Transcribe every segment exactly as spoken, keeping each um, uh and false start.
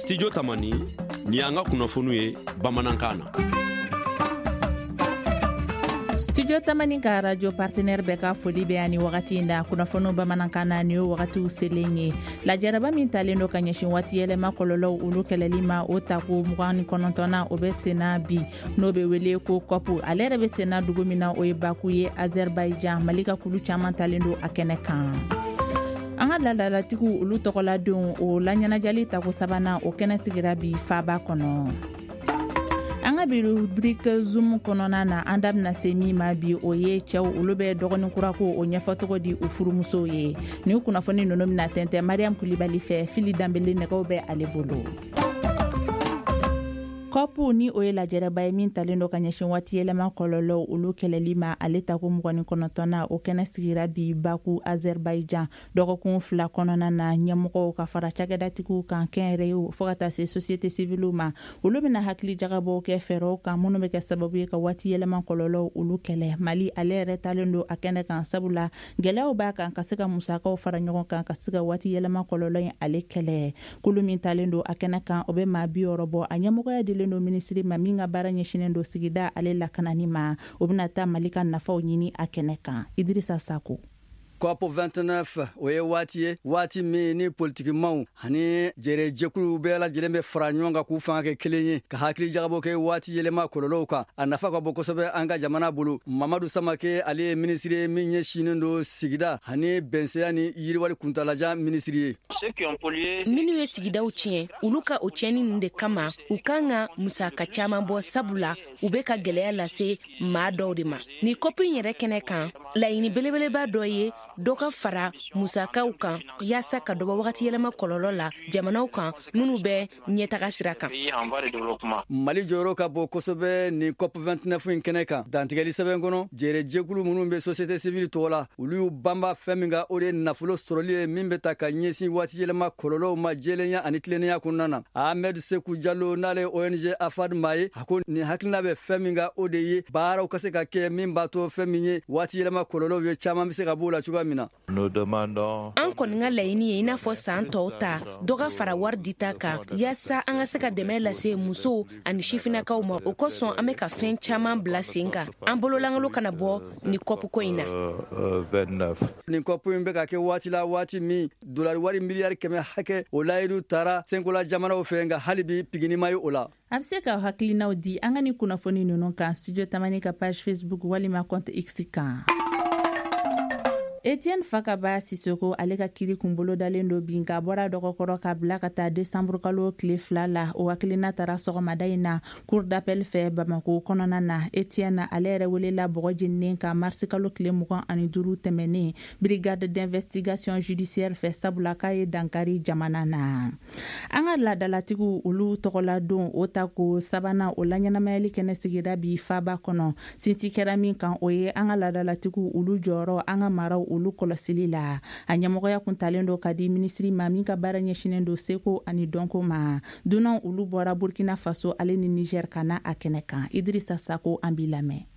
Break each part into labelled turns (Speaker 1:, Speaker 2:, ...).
Speaker 1: Studio Tamani ni anga kunafonu ye Bamanankan na.
Speaker 2: Studio Tamani ka radio partenaire beka foli be ani wakati inda kunafonu Bamanankan na ni wakati uselenye. La jaraba min talendo ka nyeshin wati yelema kololo ulu kelelima otaku mugani konontona obe sena bi no be wele ko kopu alere be sena dugumina o baku ye Azerbaijan malika kulu chaman talendo akene kan. Anga la la tiku ulu tokola don o lanyana jali tako sabana o kena sigira bi faba kono. Anga bi rubrique zoom kono na andam na semi ma bi oye chew ulu be dogoni kurako o nyafoto di ufurumuso ye. Ni kuna foni no nomina tente Mariam Koulibaly fe fili dambele ne ko be alebolo. Kopu ni oye la jereba min talendo kanyeshin wati elema kololo ulu kelelima aleta ko mugoni konotona o kena sigira bi Baku Azerbaijan doko kun fla konona na nyamuko ka fara chagadatiku kan kenre o fogata se société civile ma ulu bina hakli jagabo ke fero ka munu be ke sababu ka wati elema kololo ulu kele Mali alere talendo akene kan sabula geleo ba kan kasika musaka o fara nyogon kan kasika wati elema kololo ale kele kulu min talendo akene kan obe ma bi orobo anyamuko ya no ministri maminga bara nyeshinendo sigida ale la kananima obinata malika nafao nyini akeneka Idrissa Sako
Speaker 3: COP vingt-neuf oye wati wati mi ni politiquement hani jere jekulu bela jelembe franyonga ku fanke kelenye ka hakili jagabo ke wati yelema kololo ka anafa ko bokosobe anga jamana bulu Mamadou Samake ali ministre minye shinendo sigida hani benseyani yiriwali kuntalaja ministre
Speaker 4: ceux qui ont pollué
Speaker 5: minwe sigida uchie uluka ucheni nde kama ukanga musaka chama bo sabula ubeka gelea lase ma dawdima ni kopi nyere keneka la ini belebele ba doye doka fara musaka ukan yasa ka doba wakati yelema kololo la jamana ukan nunu be nyetaka siraka
Speaker 3: Mali joro ka bo kosobe ni COP vingt-neuf in keneka dantigali seben kono jere jekulu munu be société civile tola ulu bamba feminga ore nafulo soroli mimbe taka nyesi wati yelema kololo ma jelenya anitlenya kunana Ahmed Sekou Diallo nale O N G Afad Maye hakon ni hakina be feminga odeye bara ukaseka ke mimba to feminye wati yelema kololo ye chama mise ka bola chuga mina
Speaker 5: nous demandons an koninga laini ina fo santo ta doga fara wardita ka yasa anga seka demela se muso ani shifina ka uma okoson ameka fen chama blasinga ambolo langalo kana bo ni kopu koina
Speaker 3: vingt-neuf ni kopu mbeka ke wati la wati mi dollar wari miliyar keme hake olaidu tara sengola jamana ofenga halibi pigini mayo ola
Speaker 2: Abseka hakili na odi angani kuna foni nonon ka Studio Tamani ka page Facebook wali ma compte X ka Etienne Fakaba Sissoko aleka kiri kumbolo dalendo binga bora dokokoro ka blaka ta décembre kalo klefla la o akilina tara soko madaina cour d'appel fe Bamako konona na Etienne alere wele la bogojinne ka mars kalo klemukan ani duru temene brigade d'investigation judiciaire fe sabula kaye dankari jamana na anga la dalatiku ulu tokola don otako sabana olanyana mayeli kene sigira bi faba kono sinsi kerami kan oye anga la dalatiku ulu joro anga mara ulu kolosili la anyamogo ya kuntalendo kadi ministri maminka bara nyeshinendo seko ani donko ma dunan ulu bora Burkina Faso ale ni Niger kana akeneka Idrissa Sako ambilame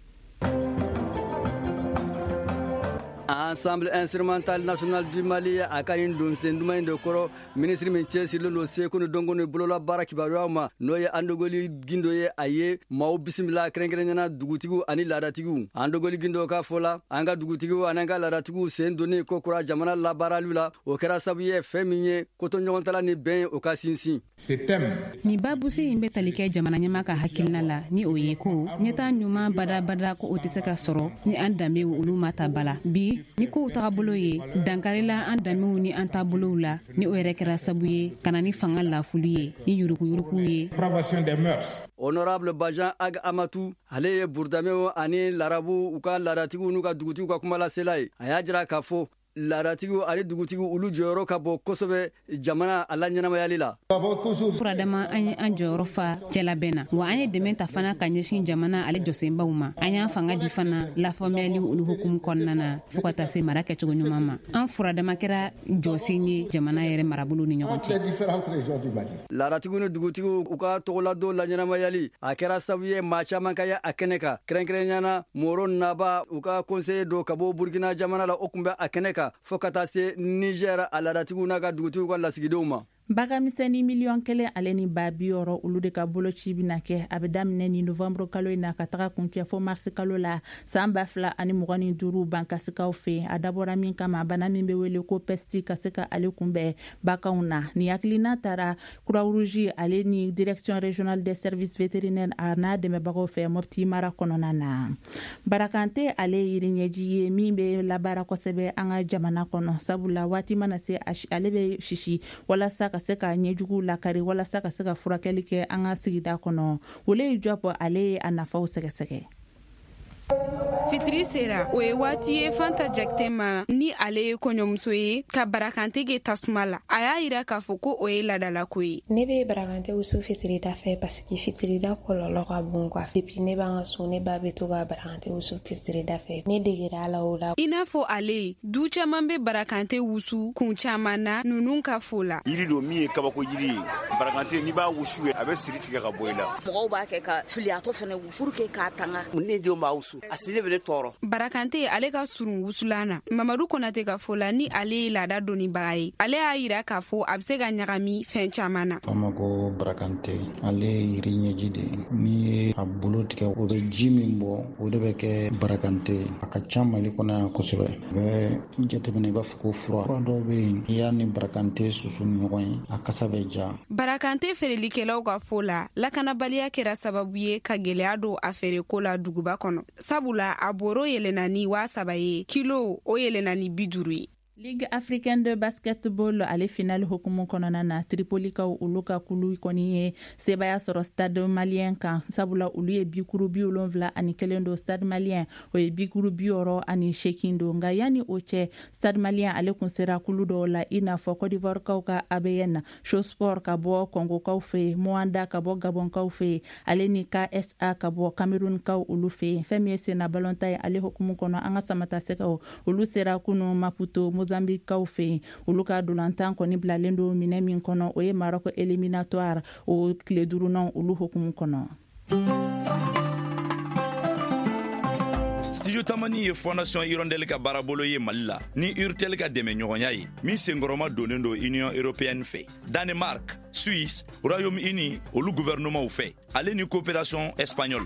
Speaker 3: Ensemble instrumental national du Mali akarin don senduma ndo koro ministre minche silolo seko no dongo no bolola baraki barama noye andogoli gindo ye aye maw bismillah krengrena dugutigu ani ladatigu andogoli gindo ka fola anga dugutigu ananga ladatigu sendone kokora jamana la baralula o kera sabuye feminye koto nyontala ni ben o ka sinsin
Speaker 6: setem ni babu se imbe talike jamana nyama ka hakilna la ni oye ko nyeta nyuma bada bada ko otiseka soro ni andame ulu mata bala bi ni ko tagabolo ye dankarila an damiw ni an tabolo la ni o yɛrɛ kɛra sabu ye kana ni fanga lafuli ye ni yuruku yuruku ye
Speaker 3: pravation des mœurs honorable Bajan Ag Amatou ale ye burdameo ani larabu uka laratigu nuka dugutigu ka kuma la selai aya jira ka fo laratigu ale dugutigu ulu joro ka bo kosobe jamana ala ɲanama yali la
Speaker 6: furadama an an jɔyɔrɔ fa cɛlabɛnna wa an ye dɛmɛ ta fana ka ɲɛsin jamana ale jɔsenbaw ma an y'an fanga di fana lafaamuyali olu hukumu kɔnɔna na fo ka taa se mara kɛcogo ɲuman ma an furadama kɛra jɔsen ye jamana yɛrɛ marabolo ni ɲɔgɔn cɛ
Speaker 3: laratigu ni dugutigu u ka tɔgɔladon la ɲanama yali a kɛra sabu ye maa caman ka ye a kɛnɛ kan kɛrɛnkɛrɛnyana moro naba u ka conseiller do ka bɔ Burkina jamana la o kun bɛ a kɛnɛ kan fo ka taa se Niger a laratigu n'a ka dugutigu ka lasigidenw ma
Speaker 2: Bagamiseni miliyɔn kelen ale ni ba bi yɔrɔ olu de ka boloci bina kɛ a bɛ daminɛ ni novembre kalo in na ka taga kuncɛ fo mars kalo la san ba fila ani mugan ni duuru bankasikaw fɛ a dabɔra min kama bana min bɛ wele ko pesti ka se ka ale kunbɛn bakanw na ni hakilina taara Croix Rouge ale ni direction régionale des services vétérinaires a n'a dɛmɛbagaw fɛ Mopti mara kɔnɔna na. Barakante ale yiri ɲɛji ye min bɛ labaara kosɛbɛ an ka jamana kɔnɔ sabula waati mana se ale bɛ sisi walasa ka se ka ɲɛjugu lakari walasa ka se ka furakɛli kɛ an ka sigida kɔnɔ. Wole jɔpɔ ale ye a nafaw sɛgɛsɛgɛ.
Speaker 4: Fitiri sera o ye waati ye Fanta Jakite ma ni ale ye kɔɲɔmuso ye ka Barakante kɛ tasuma la a y'a yira k'a fɔ ko o ye ladala ko ye.
Speaker 7: Ne bɛ Barakante wusu fitirida fɛ parce que fitirida kɔlɔlɔ ka bon quoi. Depuis ne b'an ka so ne ba bɛ to ka Barakante wusu fitirida fɛ ne degera ala o la.
Speaker 4: I n'a fɔ ale du caman bɛ Barakante wusu kun caman na ninnu ka fo la.
Speaker 8: Yiri do min ye kabako yiri ye Barakante n'i b'a wusu a bɛ siri tigɛ ka bɔ i la.
Speaker 9: Mɔgɔw b'a kɛ ka filiyatɔ fana wusu pour que k'a tanga ne denw b'a wusu a sini bɛ ne tɔɔrɔ.
Speaker 4: Barakante ale ka surun wusulan na Mamadu Konate ka fo la ni ale ye laada dɔnnibaga ye ale y'a yira k'a fɔ a bɛ se ka ɲagami fɛn caman na.
Speaker 10: Fama ko Barakante ale ye yiri ɲɛji de n'i ye a bolo tigɛ o bɛ ji min bɔ o de bɛ kɛ Barakante a ka ca Mali kɔnɔ yan kosɛbɛ u bɛ jateminɛ i b'a fɔ ko fura fura dɔw bɛ yen n'i y'a ni Barakante susu ni ɲɔgɔn ye a kasa bɛ ja.
Speaker 4: Barakante feerelikɛlaw ka fo la lakanabaliya kɛra sababu ye ka gɛlɛya don a feereko la duguba kɔnɔ sabula a boro yɛlɛnna ni waa saba ye kilo o yɛlɛnna ni bi duuru ye.
Speaker 2: Ligue africaine de basketball ale final hukumu kɔnɔna na Tripolikaw olu ka kulu kɔni ye sebaya sɔrɔ stade malien kan sabula olu ye bikuru bi wolonwula ani kelen do stade malien o ye bikuru bi wɔɔrɔ ani seegin do nka yani o cɛ stade malien ale kun sera kulu dɔw la i n'a fɔ Côte d'Ivoire kaw ka A B N Show Sport ka bɔ Congo kaw fɛ Moanda ka bɔ Gabon kaw fɛ ale ni K S A ka bɔ Cameroun kaw olu fɛ fɛn min ye sena balonta ye ale hukumu kɔnɔ an ka samata sekaw olu sera kunu Maputo Mozambique kaw fɛ olu ka dolantan kɔni bilalen do minɛ min kɔnɔ o ye Maroc éliminatoire o tile duurunan olu hukumu kɔnɔ.
Speaker 11: Studio Tamani ye Fondation Hirondelle ka baarabolo ye Mali la ni Urtel ka dɛmɛ ɲɔgɔnya ye min senkɔrɔma donnen do Union Européenne fɛ Danemark, Suisse, Royaume-Uni olu gouvernement fɛ ale ni coopération espagnole.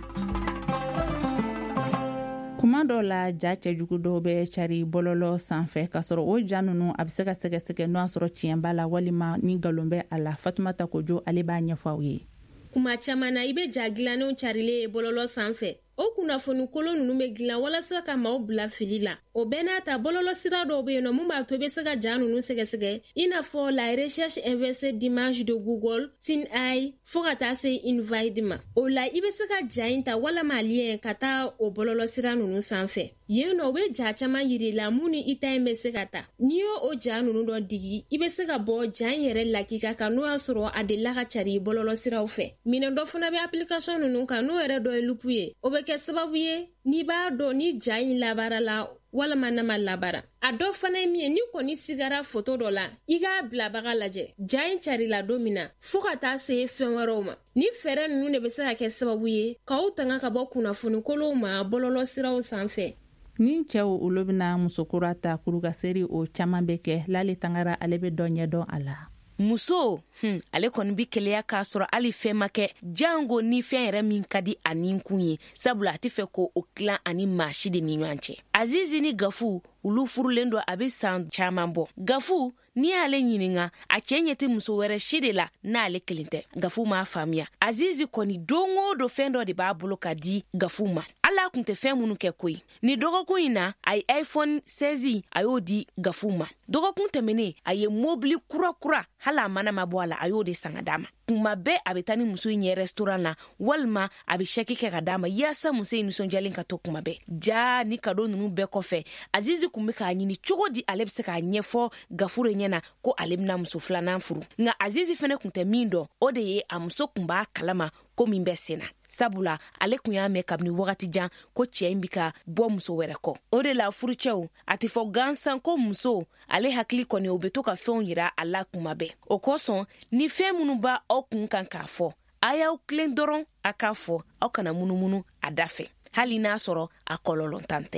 Speaker 2: Kuma dɔw la ja cɛjugu dɔw bɛ cari bɔlɔlɔ sanfɛ ka sɔrɔ o ja ninnu a bɛ se ka sɛgɛsɛgɛ n'o y'a sɔrɔ tiɲɛ b'a la walima ni nkalon bɛ a la. Fatumata Kojo ale b'a ɲɛfɔ aw ye.
Speaker 12: Kuma caman na i bɛ ja dilannenw carilen ye bɔlɔlɔ sanfɛ o kunnafoni kolon ninnu bɛ dilan walasa ka maaw bila fili la o bɛɛ n'a ta bɔlɔlɔ sira dɔw bɛ yen nɔ mun b'a to i bɛ se ka ja ninnu sɛgɛsɛgɛ i n'a fɔ la recherche inversée d'image de Google, TinEye fo ka taa se Invite ma o la i bɛ se ka ja in ta walama lien ka taa o bɔlɔlɔ sira ninnu sanfɛ yen nɔ u bɛ ja caman yiri la mun ni i ta in bɛ se ka ta n'i y'o o ja ninnu dɔ digi i bɛ se ka bɔ ja in yɛrɛ lakika kan n'o y'a sɔrɔ a delila ka cari bɔlɔlɔ siraw fɛ minɛn dɔ fana bɛ application ninnu kan n'o yɛrɛ dɔ ye lupu ye o bɛ kɛ sababu ye n'i b'a dɔn ni ja in labara la walama n'a ma labara a dɔ fana ye min ye ni kɔni sigara foto dɔ la i k'a bilabaga lajɛ ja in carila don min na fo ka taa se fɛn wɛrɛw ma ni fɛɛrɛ ninnu de bɛ se ka kɛ sababu ye k'aw tanga ka bɔ kunnafoni kolonw ma bɔlɔlɔ siraw sanfɛ.
Speaker 2: Ni cɛw olu bɛna musokura ta kuru ka seri o caman bɛ kɛ Lale Tangara ale bɛ dɔ ɲɛdɔn a la.
Speaker 5: Muso hmm, ale kɔni bi keleya k'a sɔrɔ ali fɛn ma kɛ jango ni fɛn yɛrɛ min ka di a ninkun ye sabula a tɛ fɛ ko o tilan ani maa si de ni ɲɔgɔn cɛ. Azizi ni Gafu olu furulen do a bɛ san caman bɔ. Gafu ni y'ale ɲininga a cɛ ɲɛti muso wɛrɛ si de la n'ale kelen tɛ. Gafu m'a faamuya. Azizi kɔni don o don fɛn dɔ de b'a bolo ka di Gafu ma. Ala kun tɛ fɛn minnu kɛ koyi. Ni dɔgɔkun in na a ye iPhone seize a y'o di Gafu ma. Dɔgɔkun tɛmɛnen a ye mobili kura kura hali a mana ma bɔ a la a y'o de san ka d'a ma. Kuma bɛɛ a bɛ taa ni muso in ɲɛ restaurant na walima a bɛ chèque kɛ ka d'a ma yaasa muso in nisɔndiyalen ka to kuma bɛɛ. Ja ni cadeau ninnu bɛɛ kɔfɛ Azizi kun bɛ k'a ɲini cogo di ale bɛ se k'a ɲɛfɔ Gafu de ɲɛna ko ale bɛna muso filanan furu. Nka Azizi fana kun tɛ min dɔn o de ye a muso kun b'a kalama ko min bɛ sen na. Sabula ale kun y'a mɛn kabini wagati jan ko cɛ in bi ka bɔ muso wɛrɛ kɔ. O de la furucɛw a tɛ fɔ gansan ko muso ale hakili kɔni o bɛ to ka fɛnw yira a la kuma bɛɛ. O kosɔn ni fɛn minnu b'a aw kun kan k'a fɔ a y'aw tilen dɔrɔn a k'a fɔ aw kana munumunu a da fɛ hali n'a sɔrɔ a kɔlɔlɔ tan tɛ.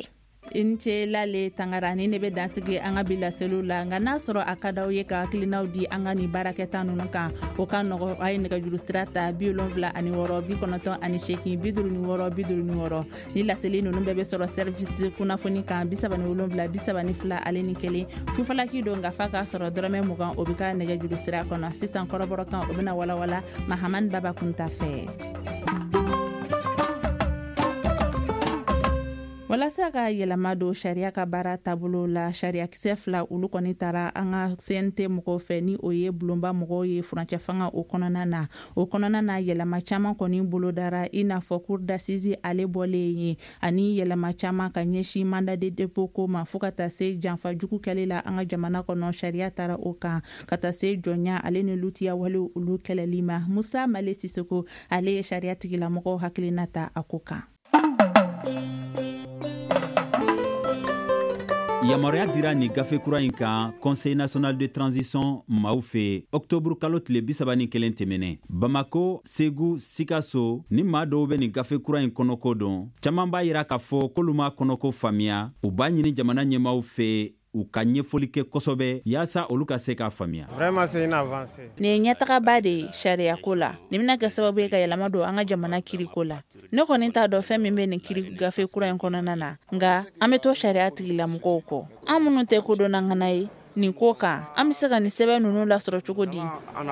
Speaker 2: inche lale tangarani ne be dansige anga bila selula nga na soro akadaw ye ka klinaw di anga ni baraketa nunu kan o kan no ay ne ka juru strata bi lonvla ani woro bi konoton ani sheki biduru ni woro biduru ni woro ni la seli nunu be be soro service kuna foni kan bisaba ni lonvla bisaba ni fla ale ni kele fu fala ki do nga faka soro drame mugan obika ne ka juru strata kono sisan koroboro kan obina wala wala mahaman baba kunta fe wala saka yelamado sharia ka bara tabulo la sharia kisɛ fila ulu kɔni tara an ka C N T mɔgɔw fɛ ni o ye bulonba mɔgɔw ye furancɛ fanga o kɔnɔna na o kɔnɔna na yɛlɛma caman kɔni bolodara i n'a fɔ cour d'assises ale bɔlen ye ani yɛlɛma caman ka ɲɛsin mandat de dépôt ko ma fo ka taa se janfa jugu kɛli la an ka jamana kɔnɔ sharia tara o kan ka taa se jɔnya ale ni lutiya wale olu kɛlɛli ma Musa Male Sisoko ale ye sharia tigilamɔgɔw hakilina ta a ko kan.
Speaker 13: Yamaruya dira ni gafe kura in kan Conseil national de transition maaw fɛ octobre kalo tile bisaba ni kelen tɛmɛnɛ Bamako, Segu, Sikaso ni maa dɔw bɛ ni gafe kura in kɔnɔko dɔn caman b'a yira k'a fɔ k'olu ma kɔnɔko faamuya u b'a ɲini jamana ɲɛmaaw fɛ u ka ɲɛfɔli kɛ kosɛbɛ yaasa olu ka se k'a faamuya.
Speaker 14: Vraiment c'est une avancée.
Speaker 2: Ni ɲɛtagaba de ye sariya ko la ni bɛna kɛ sababu ye ka yɛlɛma don an ka jamana kiriko la ne kɔni t'a dɔn fɛn min bɛ nin kiri gafe kura in kɔnɔna na nka an bɛ to sariya tigilamɔgɔw kɔ an minnu tɛ kodɔnna ŋana ye nin ko kan an bɛ se ka nin sɛbɛn ninnu lasɔrɔ cogo di.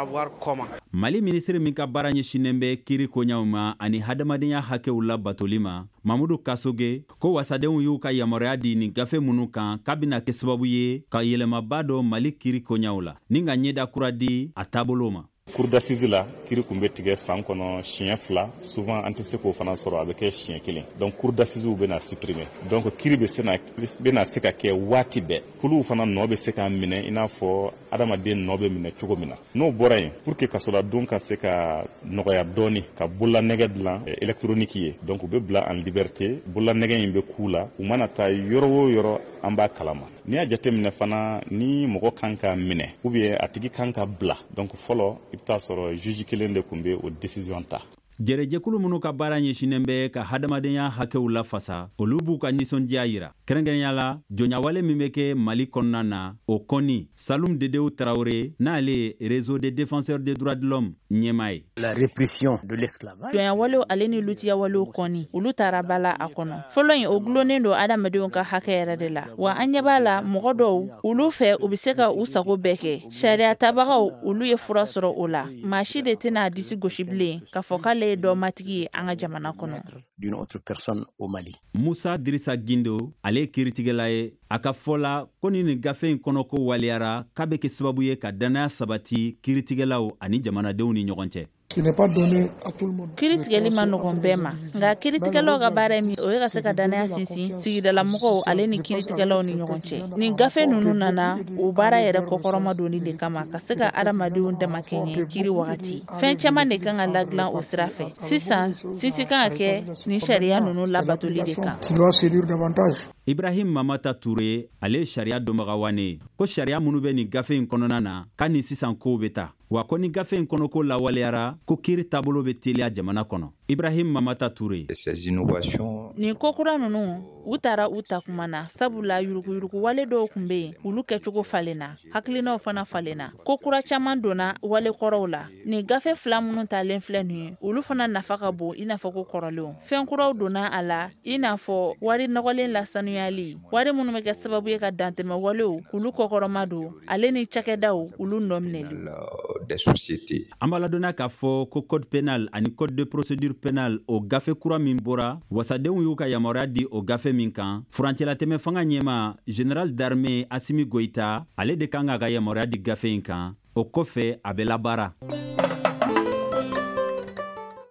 Speaker 13: Mali ministre min ka baara ɲɛsinnen bɛ kiri koɲaw ma ani hadamadenya hakɛw la batoli ma Mamudu Kasoge ko wasadenw y'u ka yamaruya di nin gafe minnu kan k'a bɛna kɛ sababu ye ka yɛlɛmaba dɔ Mali kiri koɲaw la ni ka ɲɛda kura di a taabolo ma.
Speaker 15: Cour d'assises la kiri kun bɛ tigɛ san kɔnɔ siɲɛ fila souvent an tɛ se k'o fana sɔrɔ a bɛ kɛ siɲɛ kelen donc cour d'assises bɛna supprimer donc kiri bɛ se na bɛna se ka kɛ waati bɛɛ kuluw fana nɔ bɛ se ka minɛ i n'a fɔ adamaden nɔ bɛ minɛ cogo min na n'o bɔra yen pour que kasɔrɔdon ka se ka nɔgɔya dɔɔni ka bololanɛgɛ dilan électronique ye donc u bɛ bila en liberté bololanɛgɛ in bɛ k'u la u mana taa yɔrɔ o yɔrɔ an b'a kalama n'i y'a jateminɛ fana ni mɔgɔ kan ka minɛ ou bien a tigi kan ka bila donc fɔlɔ i bɛ taa sɔrɔ juge kelen de tun bɛ o décision ta.
Speaker 13: Jɛrɛjɛkulu minnu ka baara ɲɛsinnen bɛ ka hadamadenya hakɛw lafasa olu b'u ka nisɔndiya yira kɛrɛnkɛrɛnya la jɔnyawale min bɛ kɛ Mali kɔnɔna na o kɔni Salum Dedew Traoré n'ale ye réseau des défenseurs des droits de l'homme ɲɛmaa ye.
Speaker 16: La répression de l'esclavage.
Speaker 2: Jɔnyawalew ale ni lutiyawalew kɔni olu taara bala a kɔnɔ fɔlɔ in o gulonnen don adamadenw ka hakɛ yɛrɛ de la wa an ɲɛ b'a la mɔgɔ dɔw olu fɛ u bɛ se ka u sago bɛɛ kɛ sariya tabagaw olu ye fura sɔrɔ o la maa si de tɛna a disi gosi bilen k'a fɔ k'ale ye dɔmatigi ye an ka jamana kɔnɔ.
Speaker 16: D'une autre personne au Mali.
Speaker 13: Musa Dirisa Gindo ale ye kiritigɛla ye a ka fɔ la ko ni nin gafe in kɔnɔ ko waliyara k'a bɛ kɛ sababu ye ka danaya sabati kiritigɛlaw ani jamanadenw ni ɲɔgɔn cɛ.
Speaker 2: Kiritigɛli ma nɔgɔn bɛɛ ma nka kiritigɛlaw ka baara min o ye ka se ka danaya sinsin sigidalamɔgɔw ale ni kiritigɛlaw ni ɲɔgɔn cɛ nin gafe ninnu nana o baara yɛrɛ kɔkɔrɔma doni de kama ka se ka adamadenw dama kɛɲɛ kiri wagati fɛn caman de kan ka ladilan o sira fɛ sisan sinsin kan ka kɛ nin sariya ninnu labatoli de kan.
Speaker 13: Ibrahim Mamata Touré ale ye sariya dɔnbaga wane ko sariya minnu bɛ nin gafe in kɔnɔna na k'a ni sisan kow bɛ taa wa ko ni gafe in kɔnɔ ko lawaleyara ko kiiri taabolo bɛ teliya jamana kɔnɔ. Ibrahim Mamata Touré.
Speaker 2: Nin kokura ninnu u taara u ta kuma na sabula yuruguyurugu wale dɔw kun bɛ yen olu kɛcogo falenna hakilinaw fana falenna kokura caman donna wale kɔrɔw la nin gafe fila minnu talen filɛ nin ye olu fana nafa ka bon i n'a fɔ ko kɔrɔlenw fɛn kuraw donna a la i n'a fɔ wari nɔgɔlen lasanuyali wari minnu bɛ kɛ sababu ye ka dantɛmɛ walew olu kɔkɔrɔma don ale ni cakɛdaw olu nɔ minɛli.
Speaker 13: An b'a ladɔnna k'a fɔ ko code pénal ani code de procédure pénale o gafe kura min bɔra wasadenw y'u ka yamaruya di o gafe min kan furancɛlatɛmɛ fanga ɲɛma général d'armée Asimi Goïta ale de kan k'a ka yamaruya di gafe in kan o kɔfɛ a bɛ labaara.